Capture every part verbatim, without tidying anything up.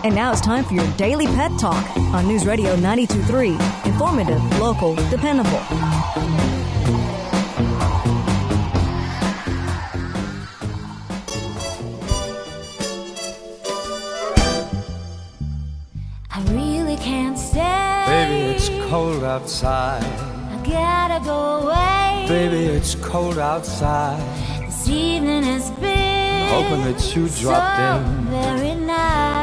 And now it's time for your daily pet talk on News Radio ninety-two point three. Informative, local, dependable. I really can't stay. Baby, it's cold outside. I gotta go away. Baby, it's cold outside. This evening has been Hoping that you dropped so in. very nice.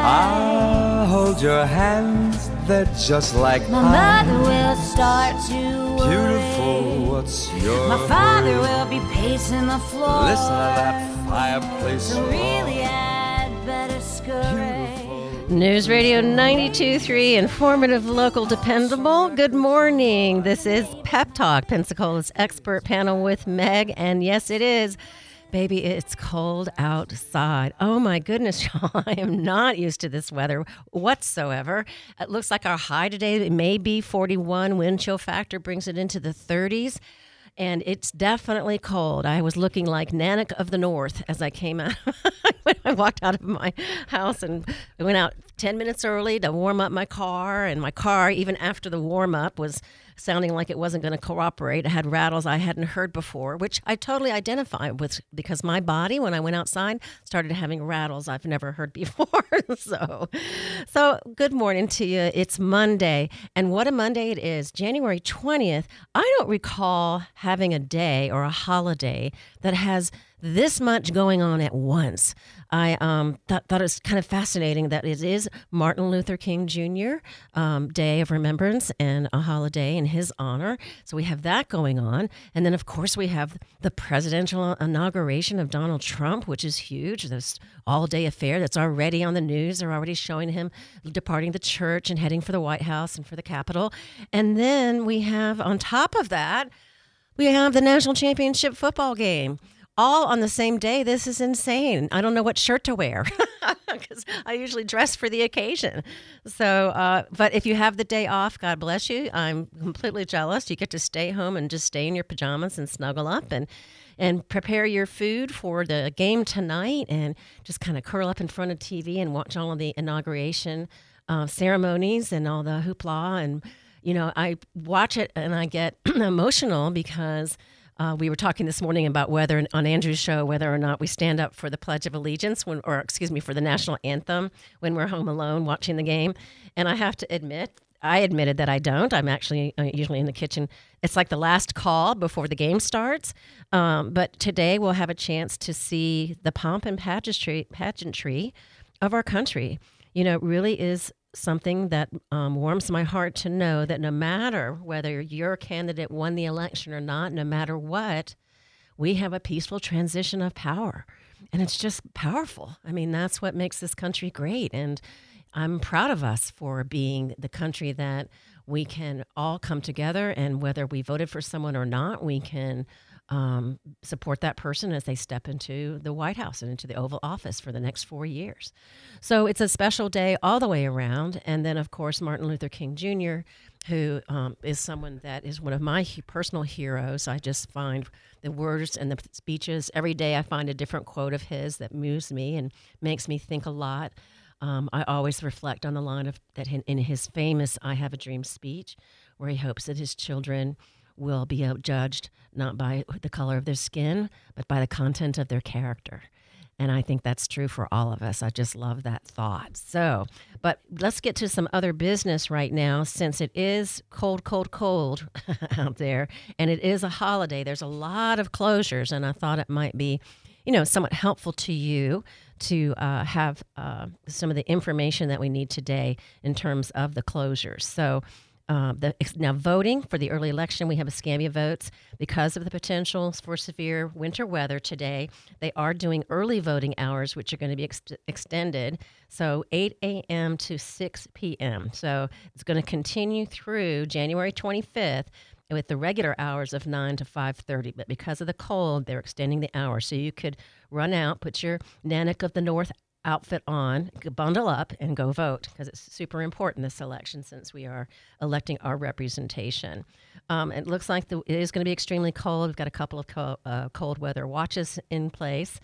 I'll hold your hands, they're just like My mine. mother will start to worry. Beautiful, what's your My father hurry? will be pacing the floor. Listen to that fireplace So roar. really I'd better scurry. News Radio ninety-two point three, informative, local, dependable. Good morning. This is Pep Talk, Pensacola's expert panel with Meg. And yes, it is. Baby, it's cold outside. Oh my goodness, y'all. I am not used to this weather whatsoever. It looks like our high today, it may be forty-one. Wind chill factor brings it into the thirties. And it's definitely cold. I was looking like Nanak of the North as I came out. When I walked out of my house and I went out ten minutes early to warm up my car. And my car, even after the warm up, was sounding like it wasn't going to cooperate. It had rattles I hadn't heard before, which I totally identify with because my body, when I went outside, started having rattles I've never heard before. so, so good morning to you. It's Monday. And what a Monday it is. January twentieth. I don't recall having a day or a holiday that has this much going on at once. I um, th- thought it was kind of fascinating that it is Martin Luther King Junior Um, Day of Remembrance and a holiday in his honor. So we have that going on. And then, of course, we have the presidential inauguration of Donald Trump, which is huge. This all-day affair that's already on the news. They're already showing him departing the church and heading for the White House and for the Capitol. And then we have, on top of that, we have the national championship football game. All on the same day. This is insane. I don't know what shirt to wear because I usually dress for the occasion. So, uh, but if you have the day off, God bless you. I'm completely jealous. You get to stay home and just stay in your pajamas and snuggle up and and prepare your food for the game tonight and just kind of curl up in front of T V and watch all of the inauguration uh, ceremonies and all the hoopla. And, you know, I watch it and I get emotional because Uh, we were talking this morning about whether, on Andrew's show, whether or not we stand up for the Pledge of Allegiance, when, or excuse me, for the national anthem when we're home alone watching the game. And I have to admit, I admitted that I don't. I'm actually uh, usually in the kitchen. It's like the last call before the game starts. Um, but today we'll have a chance to see the pomp and pageantry, pageantry of our country. You know, it really is something that um, warms my heart to know that no matter whether your candidate won the election or not, no matter what, we have a peaceful transition of power. And it's just powerful. I mean, that's what makes this country great. And I'm proud of us for being the country that we can all come together, and whether we voted for someone or not, we can Um, support that person as they step into the White House and into the Oval Office for the next four years. So it's a special day all the way around. And then, of course, Martin Luther King Junior, who um, is someone that is one of my he- personal heroes. I just find the words and the speeches, every day I find a different quote of his that moves me and makes me think a lot. Um, I always reflect on the line of that in, in his famous I Have a Dream speech, where he hopes that his children will be judged not by the color of their skin, but by the content of their character. And I think that's true for all of us. I just love that thought. So, but let's get to some other business right now, since it is cold, cold, cold out there, and it is a holiday. There's a lot of closures, and I thought it might be, you know, somewhat helpful to you to uh, have uh, some of the information that we need today in terms of the closures. So, Uh, the, now, voting for the early election, we have Escambia votes. Because of the potentials for severe winter weather today, they are doing early voting hours, which are going to be ex- extended. So eight a.m. to six p.m. So it's going to continue through January twenty-fifth with the regular hours of nine to five thirty. But because of the cold, they're extending the hours. So you could run out, put your Nanak of the North outfit on, bundle up, and go vote, because it's super important this election since we are electing our representation. Um, it looks like the, it is going to be extremely cold. We've got a couple of co- uh, cold weather watches in place.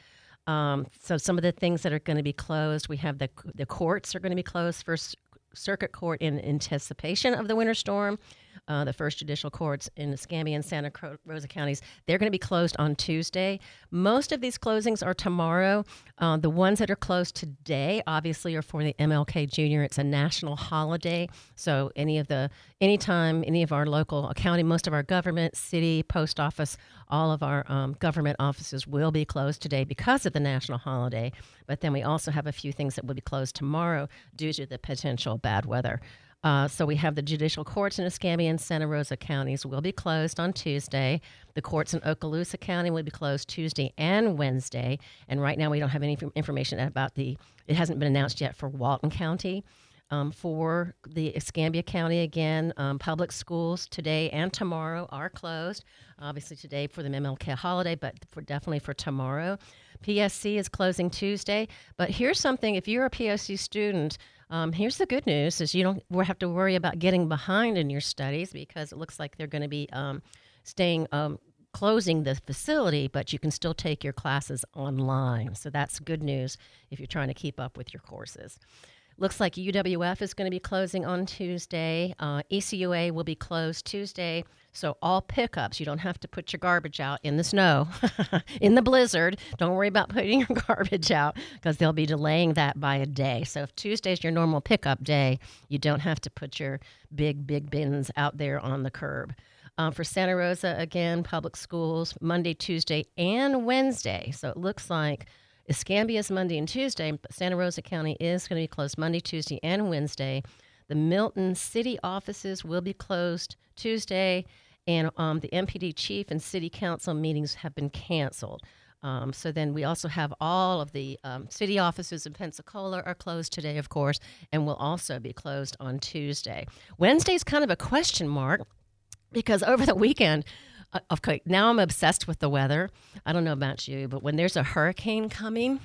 Um, so some of the things that are going to be closed, we have the the courts are going to be closed for c- circuit court in anticipation of the winter storm. Uh, the first judicial courts in Escambia and Santa Cro- Rosa counties, they're going to be closed on Tuesday. Most of these closings are tomorrow. Uh, the ones that are closed today, obviously, are for the M L K Junior It's a national holiday, so any of the anytime any of our local county, most of our government, city, post office, all of our um, government offices will be closed today because of the national holiday. But then we also have a few things that will be closed tomorrow due to the potential bad weather. Uh, so we have the judicial courts in Escambia and Santa Rosa counties will be closed on Tuesday. The courts in Okaloosa County will be closed Tuesday and Wednesday. And right now we don't have any f- information about the, it hasn't been announced yet for Walton County. Um, for the Escambia County, again, um, public schools today and tomorrow are closed. Obviously today for the M L K holiday, but for definitely for tomorrow. P S C is closing Tuesday. But here's something, if you're a P S C student, Um, here's the good news: is you don't have to worry about getting behind in your studies because it looks like they're going to be um, staying um, closing the facility, but you can still take your classes online. So that's good news if you're trying to keep up with your courses. Looks like U W F is going to be closing on Tuesday. Uh, E C U A will be closed Tuesday. So all pickups, you don't have to put your garbage out in the snow, in the blizzard. Don't worry about putting your garbage out because they'll be delaying that by a day. So if Tuesday's your normal pickup day, you don't have to put your big, big bins out there on the curb. Um, for Santa Rosa, again, public schools, Monday, Tuesday, and Wednesday. So it looks like Escambia is Monday and Tuesday, but Santa Rosa County is going to be closed Monday, Tuesday, and Wednesday. The Milton city offices will be closed Tuesday, and um, the M P D chief and city council meetings have been canceled. Um, so then we also have all of the um, city offices in Pensacola are closed today, of course, and will also be closed on Tuesday. Wednesday's kind of a question mark because over the weekend, uh, okay, now I'm obsessed with the weather. I don't know about you, but when there's a hurricane coming,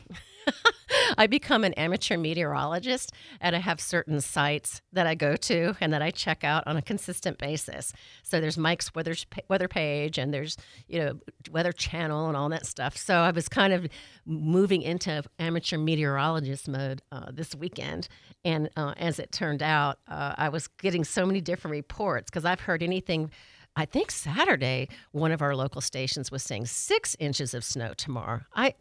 I become an amateur meteorologist, and I have certain sites that I go to and that I check out on a consistent basis. So there's Mike's weather weather page, and there's you know Weather Channel and all that stuff. So I was kind of moving into amateur meteorologist mode uh, this weekend, and uh, as it turned out, uh, I was getting so many different reports because I've heard anything. I think Saturday, one of our local stations was saying six inches of snow tomorrow. I.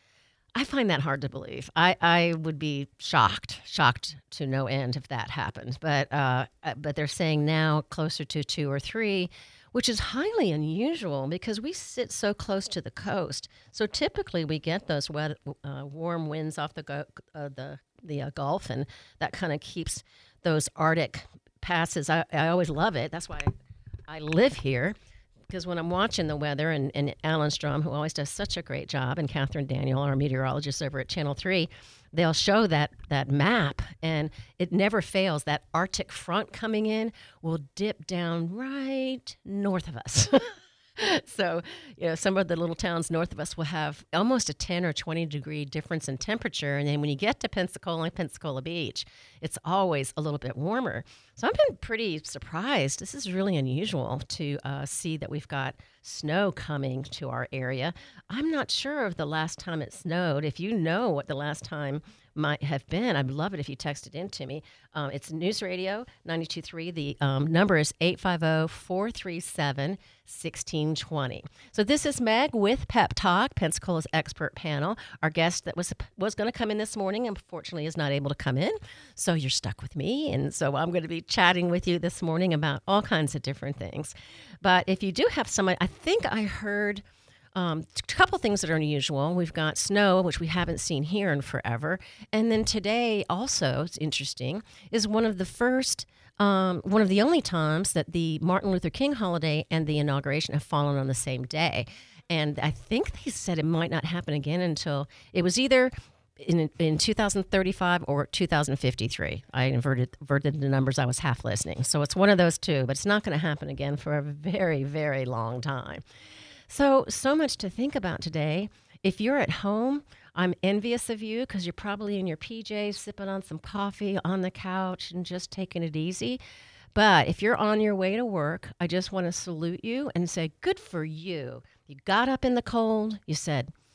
I find that hard to believe. I, I would be shocked, shocked to no end if that happened. But uh, but they're saying now closer to two or three, which is highly unusual because we sit so close to the coast. So typically we get those wet, uh, warm winds off the go- uh, the the uh, Gulf, and that kind of keeps those Arctic passes. I, I always love it. That's why I live here. Because when I'm watching the weather, and, and Alan Strom, who always does such a great job, and Catherine Daniel, our meteorologist over at Channel three, they'll show that that map, and it never fails. That Arctic front coming in will dip down right north of us. So, you know, some of the little towns north of us will have almost a ten or twenty degree difference in temperature. And then when you get to Pensacola and Pensacola Beach, it's always a little bit warmer. So I've been pretty surprised. This is really unusual to uh, see that we've got snow coming to our area. I'm not sure of the last time it snowed. If you know what the last time might have been, I'd love it if you texted in to me. Um, it's News Radio ninety-two point three. The um, number is eight five zero, four three seven, one six two zero. So this is Meg with Pep Talk, Pensacola's expert panel. Our guest that was was going to come in this morning, unfortunately, is not able to come in. So you're stuck with me. And so I'm going to be chatting with you this morning about all kinds of different things. But if you do have somebody, I think I heard Um, a couple things that are unusual. We've got snow, which we haven't seen here in forever. And then today also, it's interesting, is one of the first, um, one of the only times that the Martin Luther King holiday and the inauguration have fallen on the same day. And I think they said it might not happen again until it was either in in two thousand thirty-five or two thousand fifty-three. I inverted, inverted the numbers. I was half listening. So it's one of those two, but it's not going to happen again for a very, very long time. So, so much to think about today. If you're at home, I'm envious of you because you're probably in your P Js, sipping on some coffee on the couch and just taking it easy. But if you're on your way to work, I just want to salute you and say, good for you. You got up in the cold. You said,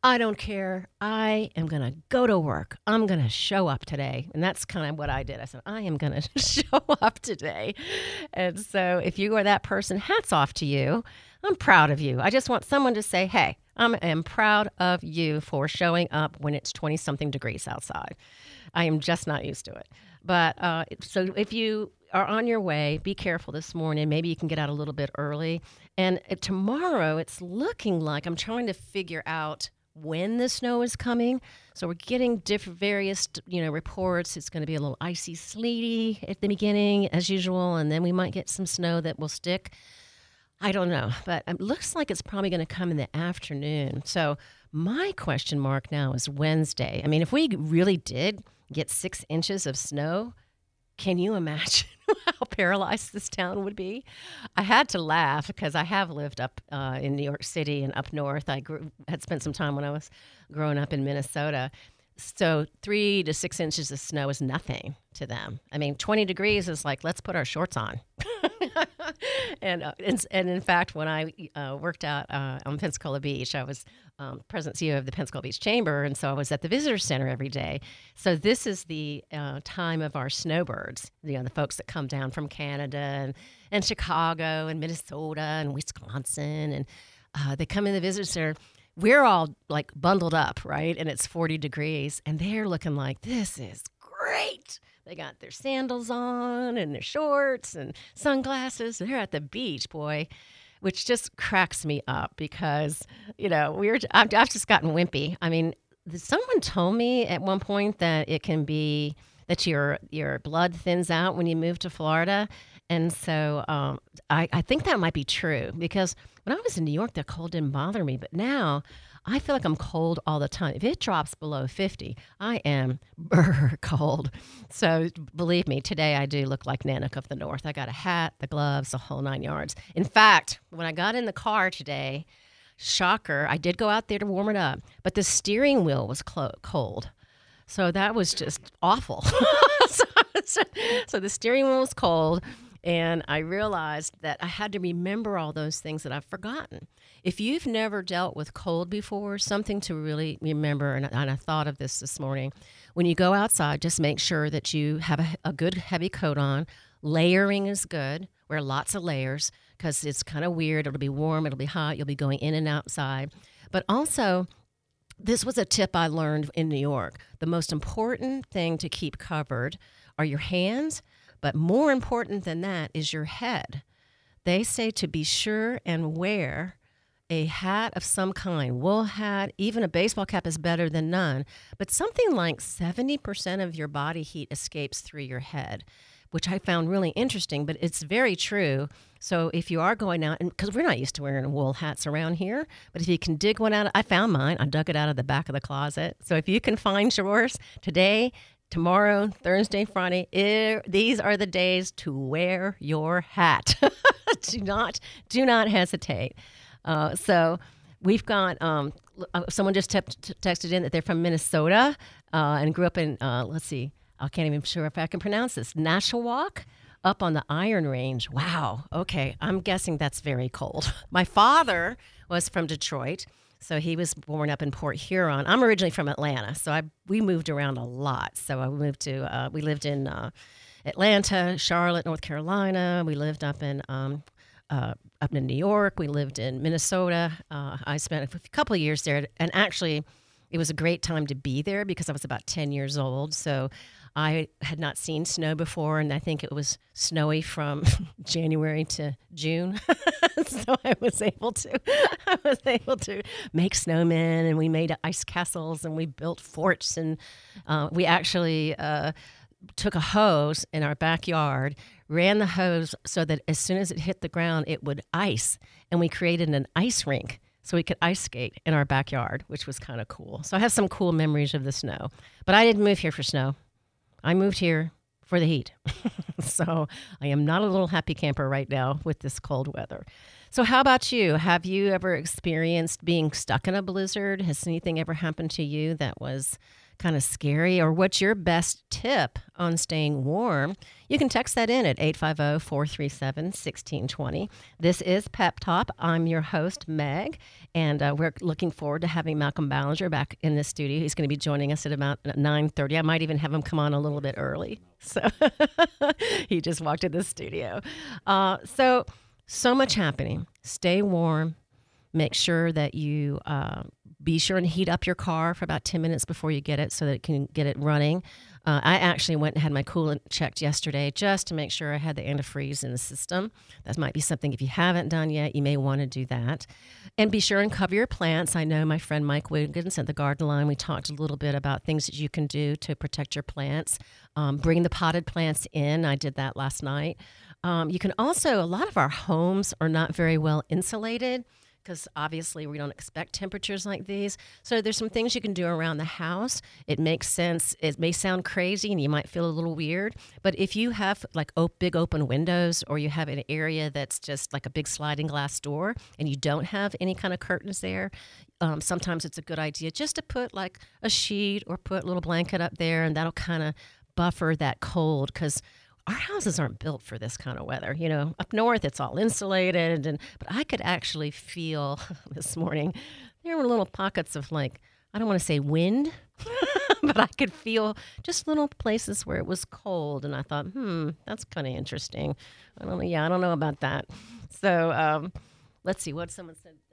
I don't care. I am going to go to work. I'm going to show up today. And that's kind of what I did. I said, I am going to show up today. And so if you are that person, hats off to you. I'm proud of you. I just want someone to say, hey, I am proud of you for showing up when it's twenty-something degrees outside. I am just not used to it. But uh, so if you are on your way, be careful this morning. Maybe you can get out a little bit early. And uh, tomorrow, it's looking like I'm trying to figure out when the snow is coming. So we're getting different various, you know, reports. It's going to be a little icy, sleety at the beginning, as usual, and then we might get some snow that will stick. I don't know, but it looks like it's probably going to come in the afternoon. So my question mark now is Wednesday. I mean, if we really did get six inches of snow, can you imagine how paralyzed this town would be? I had to laugh because I have lived up uh, in New York City and up north. I grew, had spent some time when I was growing up in Minnesota. So three to six inches of snow is nothing to them. I mean, twenty degrees is like, let's put our shorts on. and, uh, and and in fact, when I uh, worked out uh, on Pensacola Beach, I was um, president C E O of the Pensacola Beach Chamber, and so I was at the visitor center every day. So this is the uh, time of our snowbirds, you know, the folks that come down from Canada and, and Chicago and Minnesota and Wisconsin, and uh, they come in the visitor center. We're all like bundled up, right? And it's forty degrees, and they're looking like, this is great. They got their sandals on and their shorts and sunglasses. They're at the beach, boy, which just cracks me up because, you know, we're, I've, I've just gotten wimpy. I mean, someone told me at one point that it can be that your your blood thins out when you move to Florida. And so um, I, I think that might be true because when I was in New York, the cold didn't bother me. But now I feel like I'm cold all the time. If it drops below fifty, I am brr cold. So believe me, today I do look like Nanook of the North. I got a hat, the gloves, the whole nine yards. In fact, when I got in the car today, shocker, I did go out there to warm it up, but the steering wheel was clo- cold. So that was just awful. so, so, so the steering wheel was cold. And I realized that I had to remember all those things that I've forgotten. If you've never dealt with cold before, something to really remember, and, and I thought of this this morning, when you go outside, just make sure that you have a, a good heavy coat on. Layering is good. Wear lots of layers because it's kind of weird. It'll be warm. It'll be hot. You'll be going in and outside. But also, this was a tip I learned in New York. The most important thing to keep covered are your hands. But more important than that is your head. They say to be sure and wear a hat of some kind, wool hat, even a baseball cap is better than none. But something like seventy percent of your body heat escapes through your head, which I found really interesting, but it's very true. So if you are going out, and because we're not used to wearing wool hats around here, but if you can dig one out, I found mine. I dug it out of the back of the closet. So if you can find yours today, tomorrow, Thursday, Friday, it, these are the days to wear your hat. do not, do not hesitate. Uh, so we've got um, someone just te- t- texted in that they're from Minnesota uh, and grew up in. Uh, let's see, I can't even sure if I can pronounce this. Nashwauk, up on the Iron Range. Wow. Okay, I'm guessing that's very cold. My father was from Detroit. So he was born up in Port Huron. I'm originally from Atlanta, so I we moved around a lot. So I moved to, uh, we lived in uh, Atlanta, Charlotte, North Carolina. We lived up in um, uh, up in New York. We lived in Minnesota. Uh, I spent a couple of years there, and actually, it was a great time to be there because I was about ten years old. So I had not seen snow before, and I think it was snowy from January to June. So I was able to, I was able to make snowmen, and we made ice castles, and we built forts, and uh, we actually uh, took a hose in our backyard, ran the hose so that as soon as it hit the ground, it would ice, and we created an ice rink so we could ice skate in our backyard, which was kind of cool. So I have some cool memories of the snow, but I didn't move here for snow. I moved here for the heat. So I am not a little happy camper right now with this cold weather. So how about you? Have you ever experienced being stuck in a blizzard? Has anything ever happened to you that was kind of scary, or what's your best tip on staying warm, you can text that in at eight five zero, four three seven, one six two zero. This is Pep Talk. I'm your host, Meg, and uh, we're looking forward to having Malcolm Ballinger back in the studio. He's going to be joining us at about nine thirty. I might even have him come on a little bit early. So he just walked in the studio. Uh, so, so much happening. Stay warm. Make sure that you uh, be sure and heat up your car for about ten minutes before you get it so that it can get it running. Uh, I actually went and had my coolant checked yesterday just to make sure I had the antifreeze in the system. That might be something, if you haven't done yet, you may want to do that. And be sure and cover your plants. I know my friend Mike Wiggins at the Garden Line, we talked a little bit about things that you can do to protect your plants. Um, bring the potted plants in. I did that last night. Um, you can also, a lot of our homes are not very well insulated, because obviously we don't expect temperatures like these. So there's some things you can do around the house. It makes sense. It may sound crazy and you might feel a little weird, but if you have like op- big open windows, or you have an area that's just like a big sliding glass door and you don't have any kind of curtains there, um, sometimes it's a good idea just to put like a sheet or put a little blanket up there, and that'll kind of buffer that cold, because our houses aren't built for this kind of weather. You know, up north, it's all insulated. And but I could actually feel this morning, there were little pockets of like, I don't want to say wind, but I could feel just little places where it was cold. And I thought, hmm, that's kind of interesting. I don't know. Yeah, I don't know about that. So um, let's see what someone said.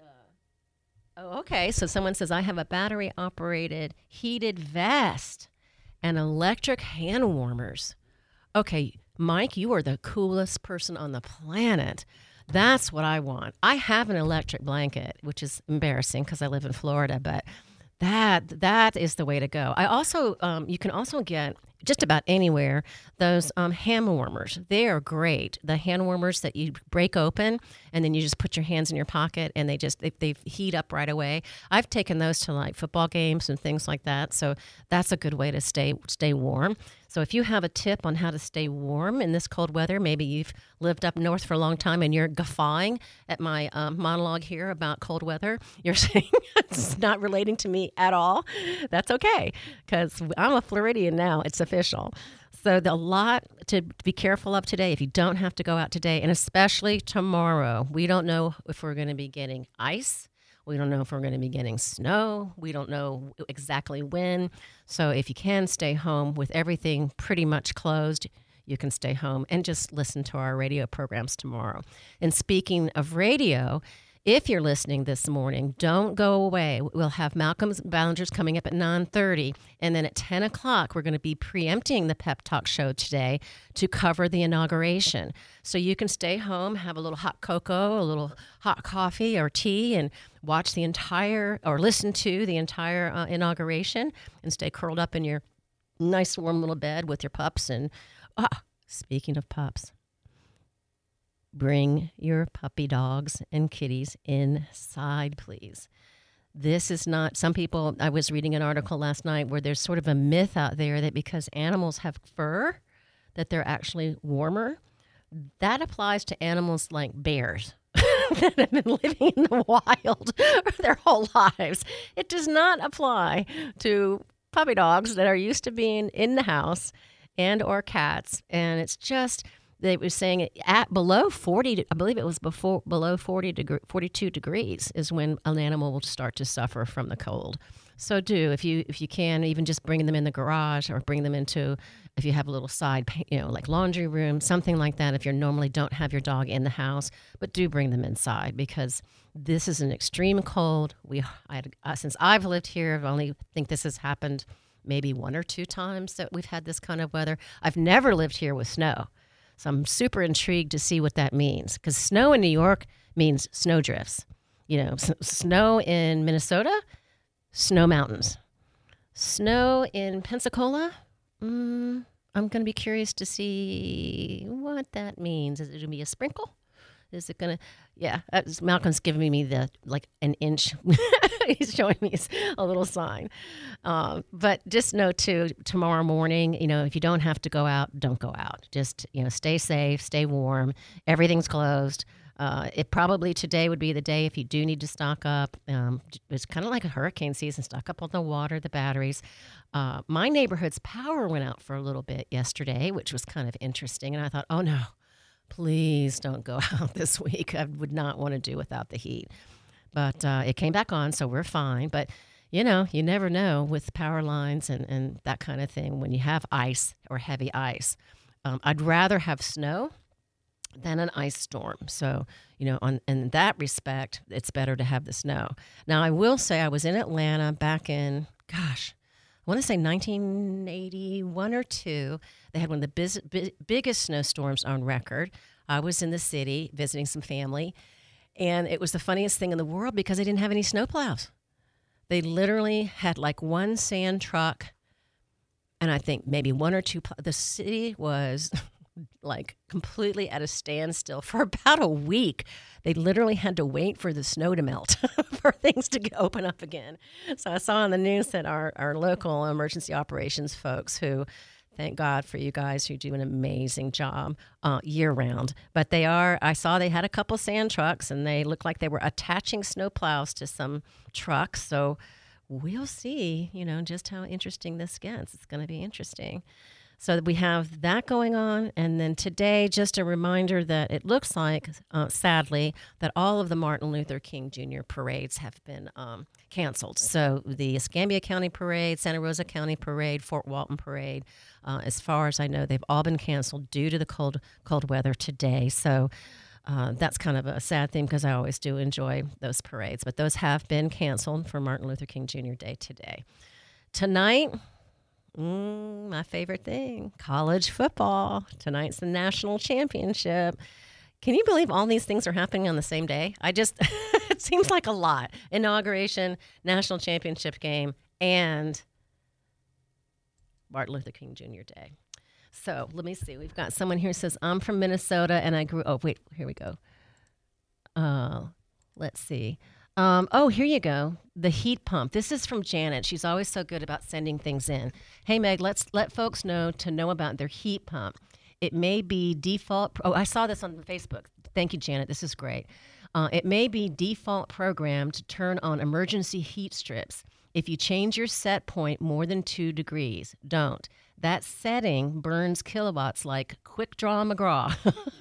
Uh, oh, okay. So someone says, I have a battery operated heated vest and electric hand warmers. Okay, Mike, you are the coolest person on the planet. That's what I want. I have an electric blanket, which is embarrassing because I live in Florida, but that that is the way to go. I also, um, you can also get just about anywhere those um, hand warmers. They are great. The hand warmers that you break open and then you just put your hands in your pocket and they just they, they heat up right away. I've taken those to like football games and things like that. So that's a good way to stay stay warm. So if you have a tip on how to stay warm in this cold weather, maybe you've lived up north for a long time and you're guffawing at my um, monologue here about cold weather. You're saying it's not relating to me at all. That's okay, because I'm a Floridian now. It's official. So the, a lot to be careful of today if you don't have to go out today, and especially tomorrow. We don't know if we're going to be getting ice. We don't know if we're going to be getting snow. We don't know exactly when. So if you can stay home with everything pretty much closed, you can stay home and just listen to our radio programs tomorrow. And speaking of radio, if you're listening this morning, don't go away. We'll have Malcolm Ballinger's coming up at nine thirty. And then at ten o'clock, we're going to be preempting the Pep Talk show today to cover the inauguration. So you can stay home, have a little hot cocoa, a little hot coffee or tea, and watch the entire, or listen to the entire uh, inauguration, and stay curled up in your nice warm little bed with your pups. And ah, speaking of pups, bring your puppy dogs and kitties inside, please. This is not, some people, I was reading an article last night where there's sort of a myth out there that because animals have fur, that they're actually warmer. That applies to animals like bears that have been living in the wild their whole lives. It does not apply to puppy dogs that are used to being in the house and or cats. And it's just, they were saying at below forty, I believe it was before below forty degree, forty-two degrees is when an animal will start to suffer from the cold. So do, if you if you can, even just bring them in the garage or bring them into, if you have a little side, you know, like laundry room, something like that, if you normally don't have your dog in the house, but do bring them inside, because this is an extreme cold. We, I, uh, since I've lived here, I've only think this has happened maybe one or two times that we've had this kind of weather. I've never lived here with snow. So I'm super intrigued to see what that means, because snow in New York means snow drifts. You know, s- snow in Minnesota, snow mountains. Snow in Pensacola, mm, I'm going to be curious to see what that means. Is it going to be a sprinkle? Is it going to, yeah, that's, Malcolm's giving me the, like, an inch. He's showing me a little sign. Um, but just know, too, tomorrow morning, you know, if you don't have to go out, don't go out. Just, you know, stay safe, stay warm. Everything's closed. Uh, it probably today would be the day if you do need to stock up. Um, it's kind of like a hurricane season, stock up on the water, the batteries. Uh, my neighborhood's power went out for a little bit yesterday, which was kind of interesting. And I thought, oh no, please don't go out this week. I would not want to do without the heat. But uh, it came back on, so we're fine. But, you know, you never know with power lines and, and that kind of thing when you have ice or heavy ice. Um, I'd rather have snow than an ice storm. So, you know, on in that respect, it's better to have the snow. Now, I will say I was in Atlanta back in, gosh, I want to say nineteen eighty-one or two. They had one of the biz, bi- biggest snowstorms on record. I was in the city visiting some family, and it was the funniest thing in the world because they didn't have any snowplows. They literally had like one sand truck, and I think maybe one or two. Pl- the city was like completely at a standstill for about a week. They literally had to wait for the snow to melt for things to get, open up again. So I saw on the news that our, our local emergency operations folks who, thank God for you guys who do an amazing job uh, year round. But they are, I saw they had a couple sand trucks and they looked like they were attaching snow plows to some trucks. So we'll see, you know, just how interesting this gets. It's going to be interesting. So we have that going on. And then today, just a reminder that it looks like, uh, sadly, that all of the Martin Luther King Junior parades have been um, canceled. So the Escambia County Parade, Santa Rosa County Parade, Fort Walton Parade, uh, as far as I know, they've all been canceled due to the cold, cold weather today. So uh, that's kind of a sad thing because I always do enjoy those parades. But those have been canceled for Martin Luther King Junior Day today. Tonight, Mm, my favorite thing, college football. Tonight's the national championship. Can you believe all these things are happening on the same day? I just, it seems like a lot. Inauguration, national championship game, and Martin Luther King Junior Day. So let me see. We've got someone here who says, I'm from Minnesota and I grew, oh, wait, here we go. Uh, let's see. Um, oh, here you go. The heat pump. This is from Janet. She's always so good about sending things in. Hey, Meg, let's let folks know to know about their heat pump. It may be default. Oh, I saw this on Facebook. Thank you, Janet. This is great. Uh, it may be default programmed to turn on emergency heat strips. If you change your set point more than two degrees, don't. That setting burns kilowatts like Quick Draw McGraw,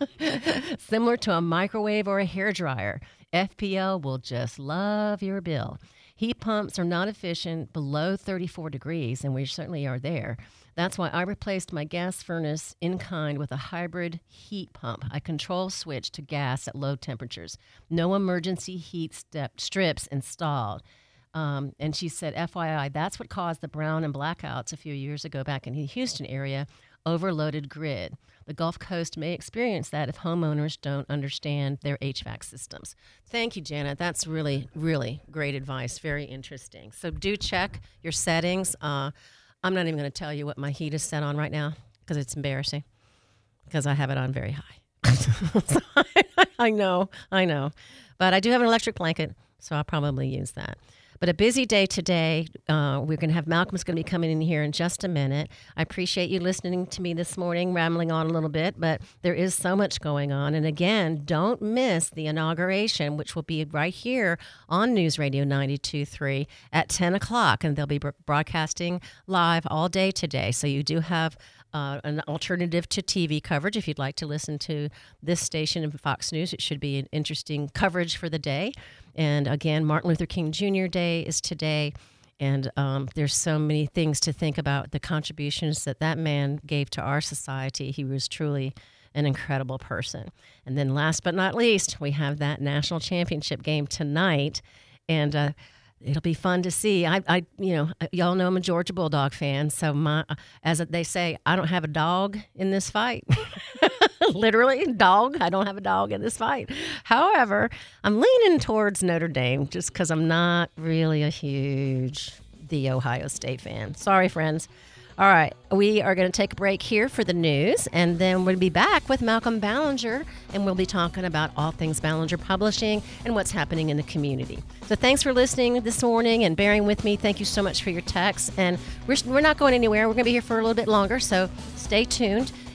similar to a microwave or a hairdryer. F P L will just love your bill. Heat pumps are not efficient below thirty-four degrees, and we certainly are there. That's why I replaced my gas furnace in kind with a hybrid heat pump. I control switch to gas at low temperatures. No emergency heat step strips installed. Um, and she said, F Y I, that's what caused the brown and blackouts a few years ago back in the Houston area, overloaded grid. The Gulf Coast may experience that if homeowners don't understand their H V A C systems. Thank you, Janet. That's really, really great advice. Very interesting. So do check your settings. Uh, I'm not even going to tell you what my heat is set on right now because it's embarrassing because I have it on very high. So I, I know, I know. But I do have an electric blanket, so I'll probably use that. But a busy day today. Uh, we're going to have Malcolm's going to be coming in here in just a minute. I appreciate you listening to me this morning, rambling on a little bit, but there is so much going on. And again, don't miss the inauguration, which will be right here on News Radio ninety-two point three at ten o'clock. And they'll be broadcasting live all day today. So you do have Uh, an alternative to T V coverage. If you'd like to listen to this station in Fox News, it should be an interesting coverage for the day. And again, Martin Luther King Junior Day is today. And um, there's so many things to think about, the contributions that that man gave to our society. He was truly an incredible person. And then last but not least, we have that national championship game tonight. And uh, it'll be fun to see. I, I, you know, y'all know I'm a Georgia Bulldog fan. So my, as they say, I don't have a dog in this fight. Literally, dog. I don't have a dog in this fight. However, I'm leaning towards Notre Dame just because I'm not really a huge The Ohio State fan. Sorry, friends. All right, we are going to take a break here for the news, and then we'll be back with Malcolm Ballinger, and we'll be talking about all things Ballinger Publishing and what's happening in the community. So thanks for listening this morning and bearing with me. Thank you so much for your texts, and we're, we're not going anywhere. We're going to be here for a little bit longer, so stay tuned.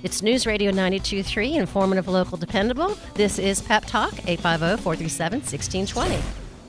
It's News Radio ninety-two point three, informative, local, dependable. This is Pep Talk, eight five zero, four three seven, one six two zero.